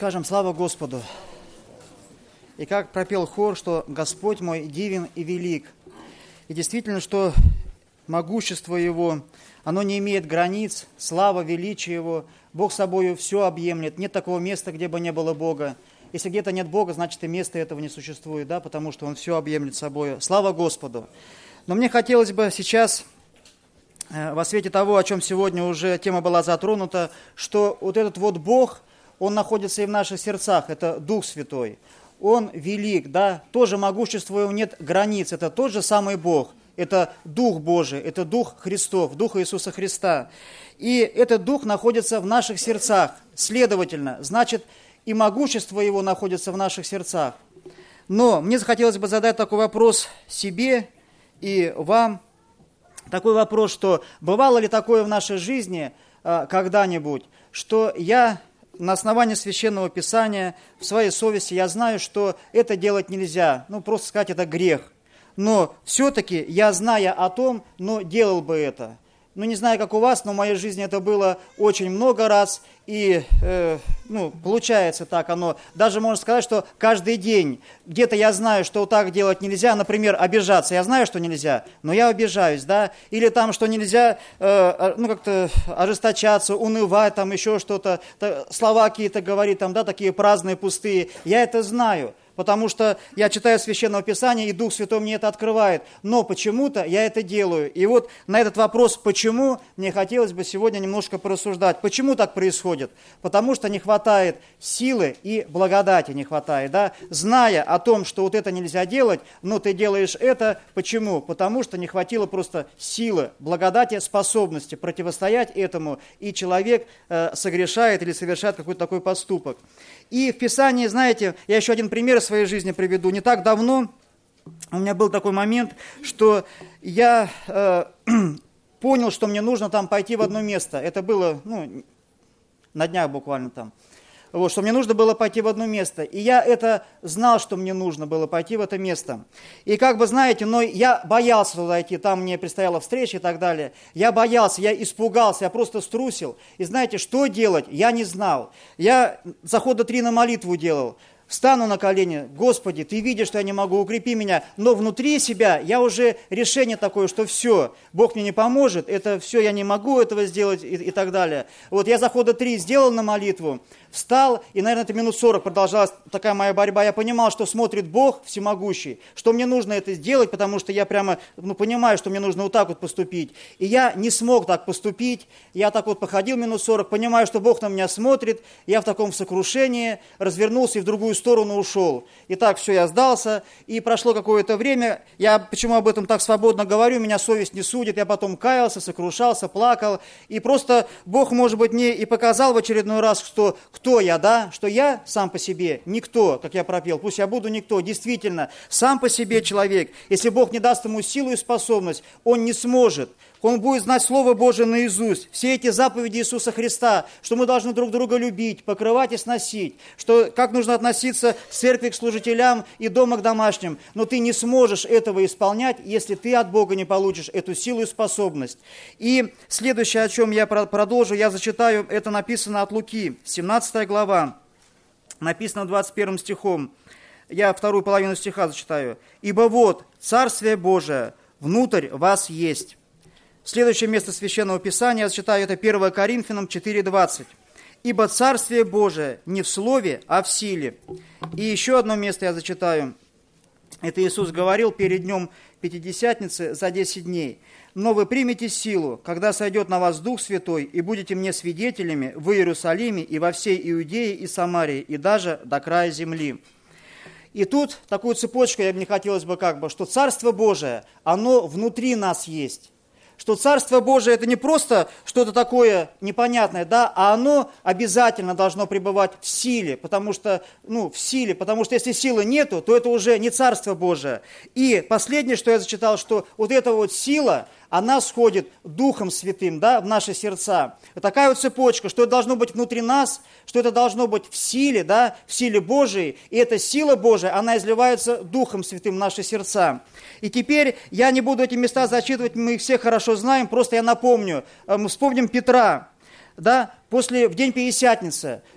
Скажем слава Господу. И как пропел хор, что Господь мой дивен и велик. И действительно, что могущество Его, оно не имеет границ, слава, величие Его. Бог собою все объемлет. Нет такого места, где бы не было Бога. Если где-то нет Бога, значит и места этого не существует, да, потому что Он все объемлет собою. Слава Господу. Но мне хотелось бы сейчас, во свете того, о чем сегодня уже тема была затронута, что вот этот вот Бог, Он находится и в наших сердцах, это Дух Святой. Он велик, да, тоже могущество Его нет границ, это тот же самый Бог, это Дух Божий, это Дух Христов, Дух Иисуса Христа. И этот Дух находится в наших сердцах, следовательно, значит, и могущество Его находится в наших сердцах. Но мне захотелось бы задать такой вопрос себе и вам, такой вопрос, что бывало ли такое в нашей жизни когда-нибудь, что я на основании Священного Писания в своей совести я знаю, что это делать нельзя, просто сказать, это грех. Но все-таки я, зная о том, но делал бы это. Не знаю, как у вас, но в моей жизни это было очень много раз, и, получается так оно. Даже можно сказать, что каждый день где-то я знаю, что так делать нельзя, например, обижаться. Я знаю, что нельзя, но я обижаюсь, да, или там, что нельзя, как-то ожесточаться, унывать, там еще что-то, слова какие-то говорить, там, да, такие праздные, пустые. Я это знаю. Потому что я читаю Священное Писание, и Дух Святой мне это открывает. Но почему-то я это делаю. И вот на этот вопрос «почему?» мне хотелось бы сегодня немножко порассуждать. Почему так происходит? Потому что не хватает силы и благодати не хватает. Да? Зная о том, что вот это нельзя делать, но ты делаешь это. Почему? Потому что не хватило просто силы, благодати, способности противостоять этому, и человек согрешает или совершает какой-то такой поступок. И в Писании, знаете, я еще один пример из своей жизни приведу. Не так давно у меня был такой момент, что я понял, что мне нужно там пойти в одно место. Это было, на днях буквально там. Вот, что мне нужно было пойти в одно место. И я это знал, что мне нужно было пойти в это место. И знаете, но я боялся туда идти, там мне предстояла встреча и так далее. Я боялся, я испугался, я просто струсил. И знаете, что делать, я не знал. Я захода 3 на молитву делал. Встану на колени, Господи, Ты видишь, что я не могу, укрепи меня. Но внутри себя я уже решение такое, что все, Бог мне не поможет, это все, я не могу этого сделать и так далее. Вот я захода 3 сделал на молитву, встал, и, наверное, это минут 40 продолжалась такая моя борьба. Я понимал, что смотрит Бог всемогущий, что мне нужно это сделать, потому что я прямо понимаю, что мне нужно вот так вот поступить. И я не смог так поступить. Я так вот походил минут 40, понимаю, что Бог на меня смотрит. Я в таком сокрушении развернулся и в другую сторону ушел. И так все, я сдался. И прошло какое-то время. Я почему об этом так свободно говорю, меня совесть не судит. Я потом каялся, сокрушался, плакал. И просто Бог, может быть, мне и показал в очередной раз, что кто я, да? Что я сам по себе никто, как я пропел. Пусть я буду никто. Действительно, сам по себе человек. Если Бог не даст ему силу и способность, он не сможет. Он будет знать Слово Божие наизусть. Все эти заповеди Иисуса Христа, что мы должны друг друга любить, покрывать и сносить, что как нужно относиться к церкви, к служителям и дома к домашним. Но ты не сможешь этого исполнять, если ты от Бога не получишь эту силу и способность. И следующее, о чем я продолжу, я зачитаю, это написано от Луки, 17 глава, написано 21 стихом. Я вторую половину стиха зачитаю. «Ибо вот Царствие Божие внутрь вас есть». Следующее место Священного Писания, я зачитаю, это 1 Коринфянам 4:20. «Ибо Царствие Божие не в слове, а в силе». И еще одно место я зачитаю. Это Иисус говорил перед днем Пятидесятницы за 10 дней. «Но вы примете силу, когда сойдет на вас Дух Святой, и будете мне свидетелями в Иерусалиме и во всей Иудее и Самарии, и даже до края земли». И тут такую цепочку мне хотелось бы что Царство Божие, оно внутри нас есть. Что Царство Божие это не просто что-то такое непонятное, да, а оно обязательно должно пребывать в силе, потому что если силы нету, то это уже не Царство Божие. И последнее, что я зачитал, что вот эта вот сила, она сходит Духом Святым, да, в наши сердца. Такая вот цепочка, что это должно быть внутри нас, что это должно быть в силе, да, в силе Божией. И эта сила Божия, она изливается Духом Святым в наши сердца. И теперь я не буду эти места зачитывать, мы их все хорошо знаем, просто я напомню. Мы вспомним Петра, да, в день Пятидесятницы.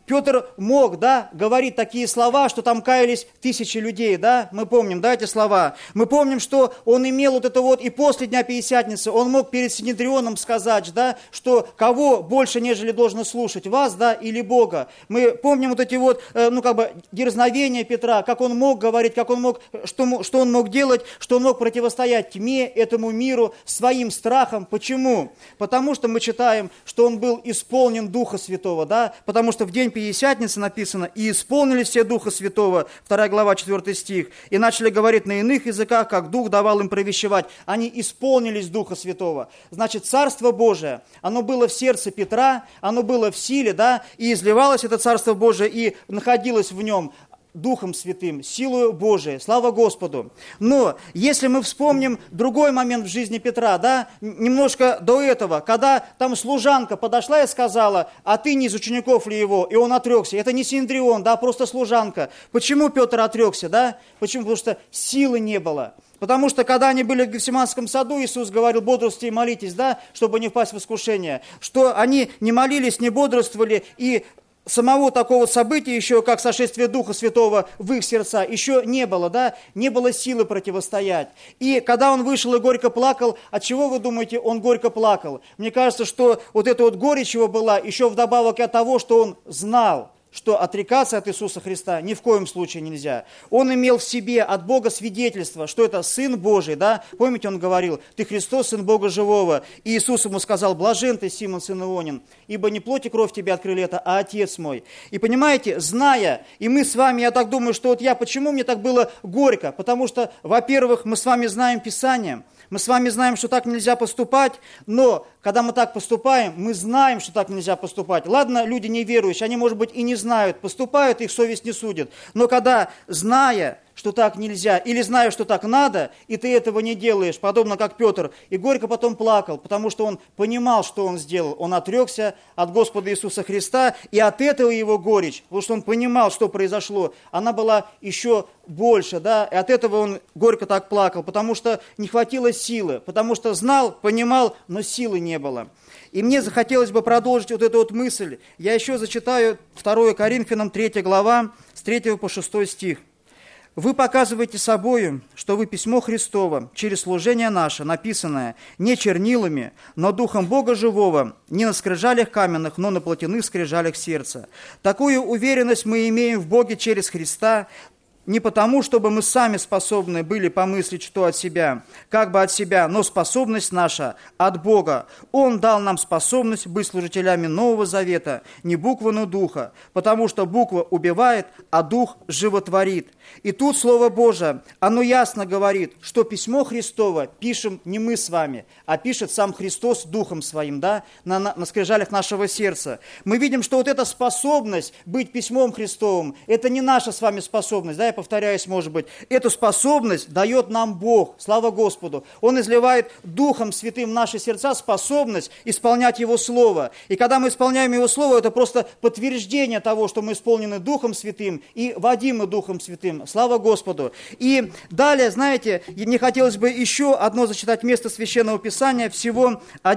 Петр мог, да, говорить такие слова, что там каялись тысячи людей, да, мы помним, да, эти слова. Мы помним, что он имел вот это вот и после Дня Пятидесятницы, он мог перед Синедрионом сказать, да, что кого больше, нежели должно слушать, вас, да, или Бога. Мы помним вот эти вот, дерзновения Петра, как он мог говорить, как он мог, что он мог делать, что он мог противостоять тьме, этому миру, своим страхам. Почему? Потому что мы читаем, что он был исполнен Духа Святого, да, потому что в день Пятидесятницы написано, и исполнились все Духа Святого, 2 глава, 4 стих, и начали говорить на иных языках, как Дух давал им провещевать. Они исполнились Духа Святого. Значит, Царство Божие, оно было в сердце Петра, оно было в силе, да, и изливалось это Царство Божие, и находилось в нем Духом Святым, силою Божией, слава Господу. Но если мы вспомним другой момент в жизни Петра, да, немножко до этого, когда там служанка подошла и сказала, а ты не из учеников ли его? И он отрекся. Это не Синедрион, да, просто служанка. Почему Петр отрекся, да? Почему? Потому что силы не было. Потому что, когда они были в Гефсиманском саду, Иисус говорил, бодрствуйте и молитесь, да, чтобы не впасть в искушение. Что они не молились, не бодрствовали, и самого такого события, еще как сошествие Духа Святого в их сердца, еще не было, да, не было силы противостоять. И когда он вышел и горько плакал, от чего вы думаете, он горько плакал? Мне кажется, что вот эта вот горечь его была еще вдобавок от того, что он знал, что отрекаться от Иисуса Христа ни в коем случае нельзя. Он имел в себе от Бога свидетельство, что это Сын Божий, да? Помните, он говорил, ты Христос, Сын Бога Живого. И Иисус ему сказал, блажен ты, Симон, сын Ионин, ибо не плоть и кровь тебе открыли это, а Отец мой. И понимаете, зная, и мы с вами, я так думаю, что вот почему мне так было горько? Потому что, во-первых, мы с вами знаем Писание, мы с вами знаем, что так нельзя поступать, но когда мы так поступаем, мы знаем, что так нельзя поступать. Ладно, люди неверующие, они, может быть, и не знают, поступают, их совесть не судит. Но когда, зная, что так нельзя, или зная, что так надо, и ты этого не делаешь, подобно как Петр, и горько потом плакал, потому что он понимал, что он сделал. Он отрекся от Господа Иисуса Христа, и от этого его горечь, потому что он понимал, что произошло, она была еще больше, да, и от этого он горько так плакал, потому что не хватило силы, потому что знал, понимал, но силы не было. И мне захотелось бы продолжить вот эту вот мысль. Я еще зачитаю 2 Коринфянам 3 глава, с 3 по 6 стих. «Вы показываете собою, что вы письмо Христово, через служение наше, написанное не чернилами, но Духом Бога Живого, не на скрижалях каменных, но на плотяных скрижалях сердца. Такую уверенность мы имеем в Боге через Христа, не потому, чтобы мы сами способны были помыслить, что от себя, как бы от себя, но способность наша от Бога. Он дал нам способность быть служителями Нового Завета, не буквы, но Духа, потому что буква убивает, а Дух животворит». И тут Слово Божие, оно ясно говорит, что письмо Христово пишем не мы с вами, а пишет сам Христос Духом Своим, да, на скрижалях нашего сердца. Мы видим, что вот эта способность быть письмом Христовым, это не наша с вами способность, да, я повторяюсь, может быть, эту способность дает нам Бог, слава Господу. Он изливает Духом Святым в наши сердца способность исполнять Его Слово. И когда мы исполняем Его Слово, это просто подтверждение того, что мы исполнены Духом Святым и водимы Духом Святым. Слава Господу. И далее, знаете, мне хотелось бы еще одно зачитать место Священного Писания, всего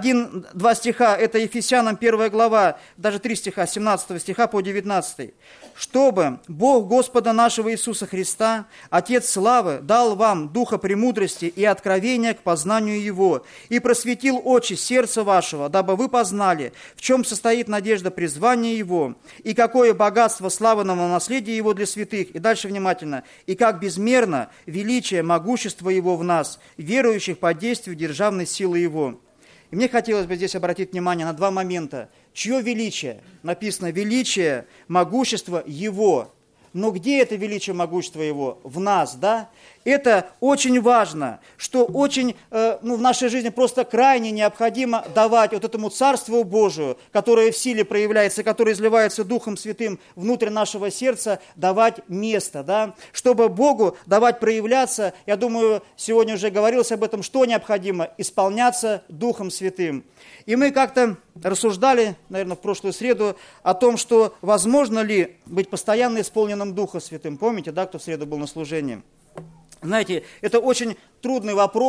1-2 стиха, это Ефесянам 1 глава, даже 3 стиха, 17 стиха по 19. «Чтобы Бог Господа нашего Иисуса Христа, Отец славы, дал вам духа премудрости и откровения к познанию Его, и просветил очи сердца вашего, дабы вы познали, в чем состоит надежда призвания Его, и какое богатство славного наследия Его для святых». И дальше внимательно. «И как безмерно величие, могущество Его в нас, верующих под действию державной силы Его». И мне хотелось бы здесь обратить внимание на два момента. Чье величие? Написано величие, могущество Его. Но где это величие, могущество Его? В нас, да? Это очень важно, что очень в нашей жизни просто крайне необходимо давать вот этому Царству Божию, которое в силе проявляется, которое изливается Духом Святым внутрь нашего сердца, давать место, да? Чтобы Богу давать проявляться, я думаю, сегодня уже говорилось об этом, что необходимо? Исполняться Духом Святым. И мы как-то рассуждали, наверное, в прошлую среду о том, что возможно ли быть постоянно исполненным Духом Святым. Помните, да, кто в среду был на служении? Знаете, это очень трудный вопрос,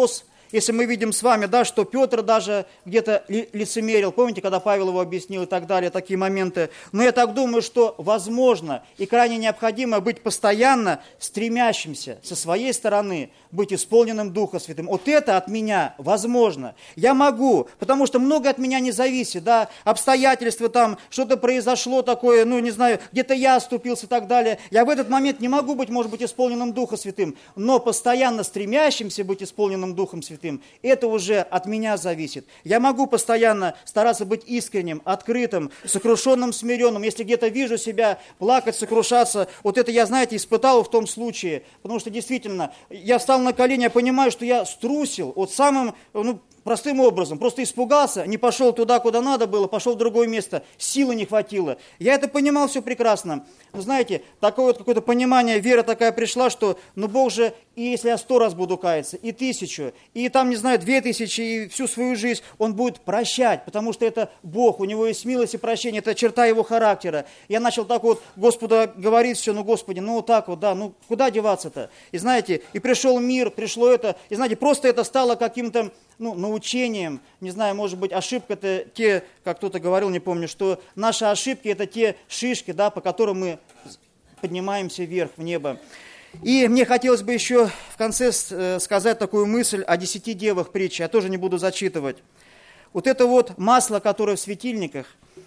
Если мы видим с вами, да, что Петр даже где-то лицемерил, помните, когда Павел его объяснил и так далее, такие моменты. Но я так думаю, что возможно и крайне необходимо быть постоянно стремящимся со своей стороны быть исполненным Духом Святым. Вот это от меня возможно. Я могу, потому что многое от меня не зависит, да, обстоятельства там, что-то произошло такое, ну, не знаю, где-то я оступился и так далее. Я в этот момент не могу быть, может быть, исполненным Духом Святым, но постоянно стремящимся быть исполненным Духом Святым, это уже от меня зависит. Я могу постоянно стараться быть искренним, открытым, сокрушенным, смиренным. Если где-то вижу себя плакать, сокрушаться, вот это я, знаете, испытал в том случае, потому что действительно, я встал на колени, я понимаю, что я струсил от самым, простым образом, просто испугался, не пошел туда, куда надо было, пошел в другое место, силы не хватило. Я это понимал все прекрасно. Но знаете, такое вот какое-то понимание, вера такая пришла, что, Бог же, и если я 100 раз буду каяться, и 1000, и там, не знаю, 2000, и всю свою жизнь, Он будет прощать, потому что это Бог, у Него есть милость и прощение, это черта Его характера. Я начал так вот Господу говорить все, Господи, вот так вот, да, куда деваться-то? И знаете, и пришел мир, пришло это, и знаете, просто это стало каким-то, научением, не знаю, может быть, ошибка это те, как кто-то говорил, не помню, что наши ошибки это те шишки, да, по которым мы поднимаемся вверх, в небо. И мне хотелось бы еще в конце сказать такую мысль о 10 девах притчи, я тоже не буду зачитывать. Вот это вот масло, которое в светильниках,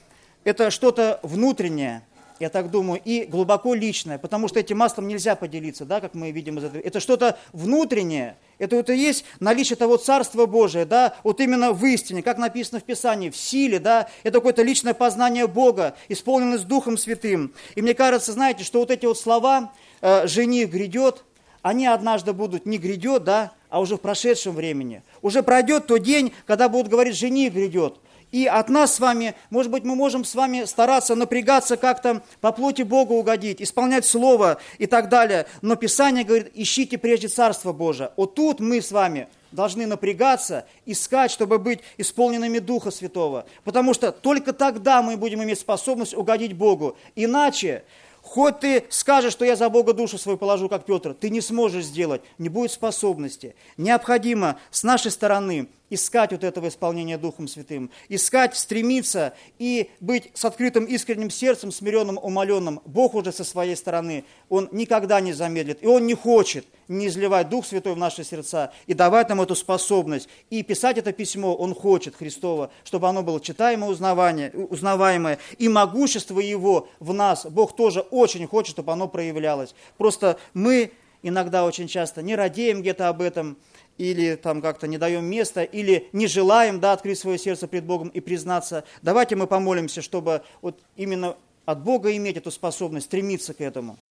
это что-то внутреннее, я так думаю, и глубоко личное, потому что этим маслом нельзя поделиться, да, как мы видим из этого. Это что-то внутреннее, это вот и есть наличие того Царства Божия, да, вот именно в истине, как написано в Писании, в силе, да, это какое-то личное познание Бога, исполненность Духом Святым. И мне кажется, знаете, что вот эти вот слова «жених грядет», они однажды будут не грядет, да, а уже в прошедшем времени. Уже пройдет тот день, когда будут говорить «жених грядет». И от нас с вами, может быть, мы можем с вами стараться напрягаться как-то по плоти Богу угодить, исполнять Слово и так далее. Но Писание говорит, ищите прежде Царство Божие. Вот тут мы с вами должны напрягаться, искать, чтобы быть исполненными Духа Святого. Потому что только тогда мы будем иметь способность угодить Богу. Иначе, хоть ты скажешь, что я за Бога душу свою положу, как Петр, ты не сможешь сделать, не будет способности. Необходимо с нашей стороны искать вот этого исполнения Духом Святым, искать, стремиться и быть с открытым искренним сердцем, смиренным, умоленным. Бог уже со своей стороны, Он никогда не замедлит, и Он не хочет не изливать Дух Святой в наши сердца и давать нам эту способность. И писать это письмо Он хочет, Христово, чтобы оно было читаемое, узнаваемое, и могущество Его в нас Бог тоже очень хочет, чтобы оно проявлялось. Просто мы иногда очень часто не радеем где-то об этом, или там как-то не даем места, или не желаем, да, открыть свое сердце пред Богом и признаться. Давайте мы помолимся, чтобы вот именно от Бога иметь эту способность, стремиться к этому.